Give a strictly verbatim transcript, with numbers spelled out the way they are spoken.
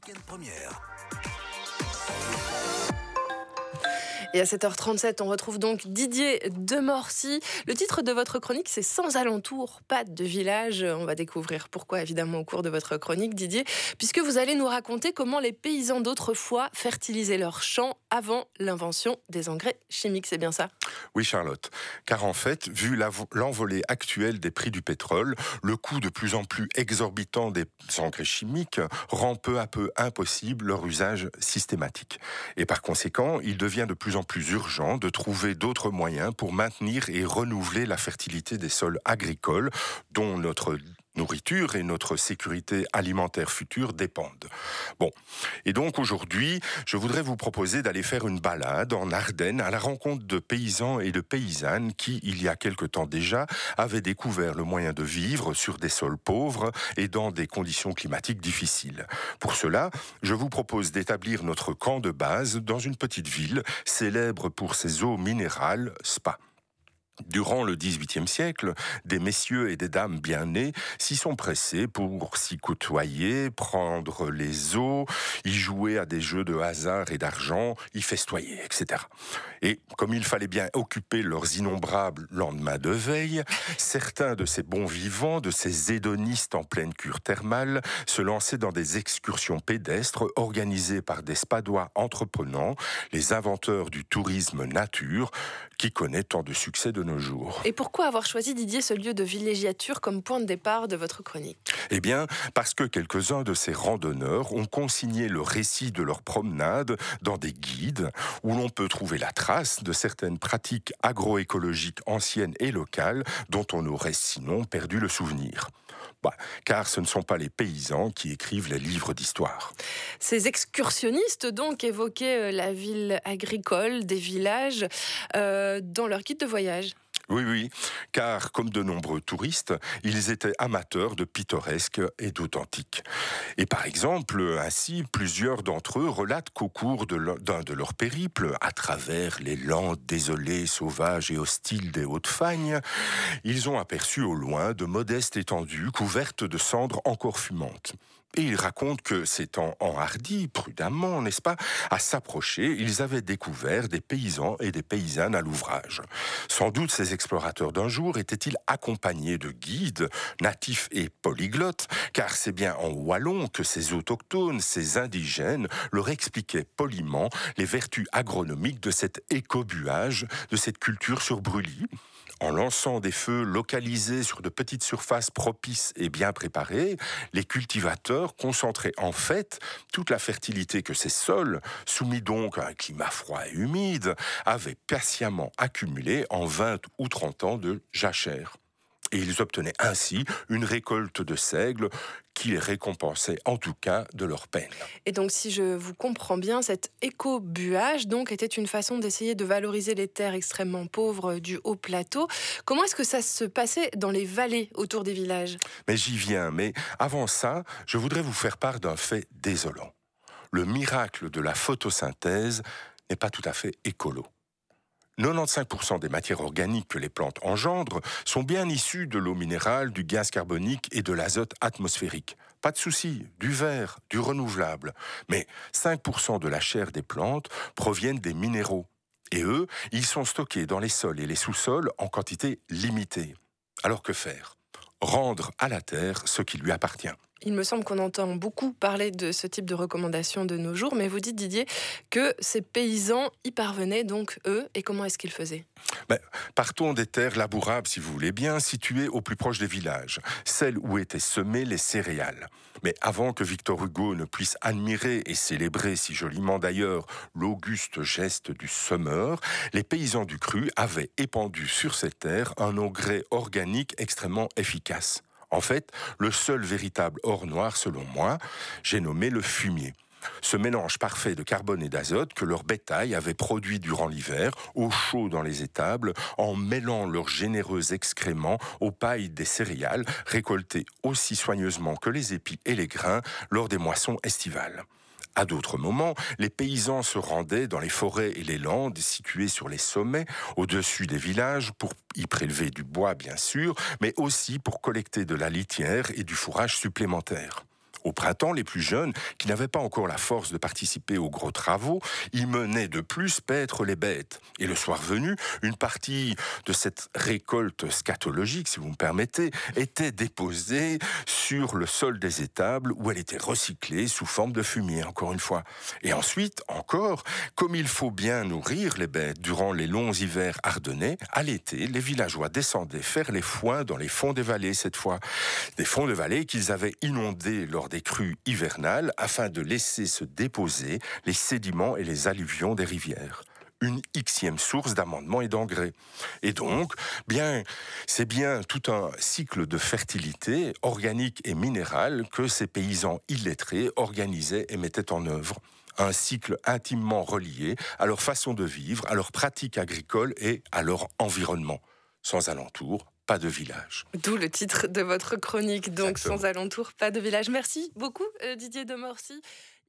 Week-end Première. Et à sept heures trente-sept, on retrouve donc Didier Demorcy. Le titre de votre chronique, c'est « Sans alentour, pas de village ». On va découvrir pourquoi, évidemment, au cours de votre chronique, Didier, puisque vous allez nous raconter comment les paysans d'autrefois fertilisaient leurs champs avant l'invention des engrais chimiques. C'est bien ça ? Oui, Charlotte. Car en fait, vu l'envolée actuelle des prix du pétrole, le coût de plus en plus exorbitant des engrais chimiques rend peu à peu impossible leur usage systématique. Et par conséquent, il devient de plus en plus urgent de trouver d'autres moyens pour maintenir et renouveler la fertilité des sols agricoles dont notre nourriture et notre sécurité alimentaire future dépendent. Bon, et donc aujourd'hui, je voudrais vous proposer d'aller faire une balade en Ardennes à la rencontre de paysans et de paysannes qui, il y a quelque temps déjà, avaient découvert le moyen de vivre sur des sols pauvres et dans des conditions climatiques difficiles. Pour cela, je vous propose d'établir notre camp de base dans une petite ville célèbre pour ses eaux minérales, Spa. Durant le dix-huitième siècle, des messieurs et des dames bien nés s'y sont pressés pour s'y côtoyer, prendre les eaux, y jouer à des jeux de hasard et d'argent, y festoyer, et cetera. Et comme il fallait bien occuper leurs innombrables lendemains de veille, certains de ces bons vivants, de ces hédonistes en pleine cure thermale, se lançaient dans des excursions pédestres organisées par des spadois entreprenants, les inventeurs du tourisme nature, qui connaît tant de succès de nos jours. Et pourquoi avoir choisi, Didier, ce lieu de villégiature comme point de départ de votre chronique ? Eh bien, parce que quelques-uns de ces randonneurs ont consigné le récit de leur promenade dans des guides où l'on peut trouver la trace de certaines pratiques agroécologiques anciennes et locales dont on aurait sinon perdu le souvenir. Bah, car ce ne sont pas les paysans qui écrivent les livres d'histoire. Ces excursionnistes donc évoquaient la ville agricole des villages euh, dans leur guide de voyage. Oui, oui, car comme de nombreux touristes, ils étaient amateurs de pittoresque et d'authentique. Et par exemple, ainsi, plusieurs d'entre eux relatent qu'au cours de leur, d'un de leurs périples, à travers les landes désolées, sauvages et hostiles des Hautes-Fagnes, ils ont aperçu au loin de modestes étendues couvertes de cendres encore fumantes. Et ils racontent que, s'étant enhardis prudemment, n'est-ce pas, à s'approcher, ils avaient découvert des paysans et des paysannes à l'ouvrage. Sans doute ces explorateurs d'un jour étaient-ils accompagnés de guides, natifs et polyglottes, car c'est bien en wallon que ces autochtones, ces indigènes, leur expliquaient poliment les vertus agronomiques de cet écobuage, de cette culture sur brûlis. En lançant des feux localisés sur de petites surfaces propices et bien préparées, les cultivateurs concentraient en fait toute la fertilité que ces sols, soumis donc à un climat froid et humide, avaient patiemment accumulée en vingt ou trente ans de jachère. Et ils obtenaient ainsi une récolte de seigle qui les récompensait en tout cas de leur peine. Et donc, si je vous comprends bien, cet écobuage donc était une façon d'essayer de valoriser les terres extrêmement pauvres du haut plateau. Comment est-ce que ça se passait dans les vallées autour des villages ? Mais j'y viens, mais avant ça, je voudrais vous faire part d'un fait désolant. Le miracle de la photosynthèse n'est pas tout à fait écolo. quatre-vingt-quinze pour cent des matières organiques que les plantes engendrent sont bien issues de l'eau minérale, du gaz carbonique et de l'azote atmosphérique. Pas de souci, du verre, du renouvelable. Mais cinq pour cent de la chair des plantes proviennent des minéraux. Et eux, ils sont stockés dans les sols et les sous-sols en quantité limitée. Alors que faire ? Rendre à la terre ce qui lui appartient. Il me semble qu'on entend beaucoup parler de ce type de recommandations de nos jours, mais vous dites, Didier, que ces paysans y parvenaient donc, eux, et comment est-ce qu'ils faisaient ? Ben, partons des terres labourables, si vous voulez bien, situées au plus proche des villages, celles où étaient semées les céréales. Mais avant que Victor Hugo ne puisse admirer et célébrer si joliment d'ailleurs l'auguste geste du semeur, les paysans du cru avaient épandu sur ces terres un engrais organique extrêmement efficace. En fait, le seul véritable or noir, selon moi, j'ai nommé le fumier. Ce mélange parfait de carbone et d'azote que leur bétail avait produit durant l'hiver, au chaud dans les étables, en mêlant leurs généreux excréments aux pailles des céréales, récoltées aussi soigneusement que les épis et les grains lors des moissons estivales. À d'autres moments, les paysans se rendaient dans les forêts et les landes situées sur les sommets, au-dessus des villages, pour y prélever du bois bien sûr, mais aussi pour collecter de la litière et du fourrage supplémentaire. Au printemps, les plus jeunes, qui n'avaient pas encore la force de participer aux gros travaux, y menaient de plus paître les bêtes. Et le soir venu, une partie de cette récolte scatologique, si vous me permettez, était déposée sur le sol des étables où elle était recyclée sous forme de fumier, encore une fois. Et ensuite, encore, comme il faut bien nourrir les bêtes durant les longs hivers ardennais, à l'été, les villageois descendaient faire les foins dans les fonds des vallées cette fois. Des fonds de vallée qu'ils avaient inondés lors des crues hivernales afin de laisser se déposer les sédiments et les alluvions des rivières. Une xième source d'amendement et d'engrais. Et donc, bien, c'est bien tout un cycle de fertilité organique et minérale que ces paysans illettrés organisaient et mettaient en œuvre. Un cycle intimement relié à leur façon de vivre, à leurs pratiques agricoles et à leur environnement. Sans alentour, pas de village. D'où le titre de votre chronique, donc Exactement. Sans alentour, pas de village. Merci beaucoup Didier de Morcy.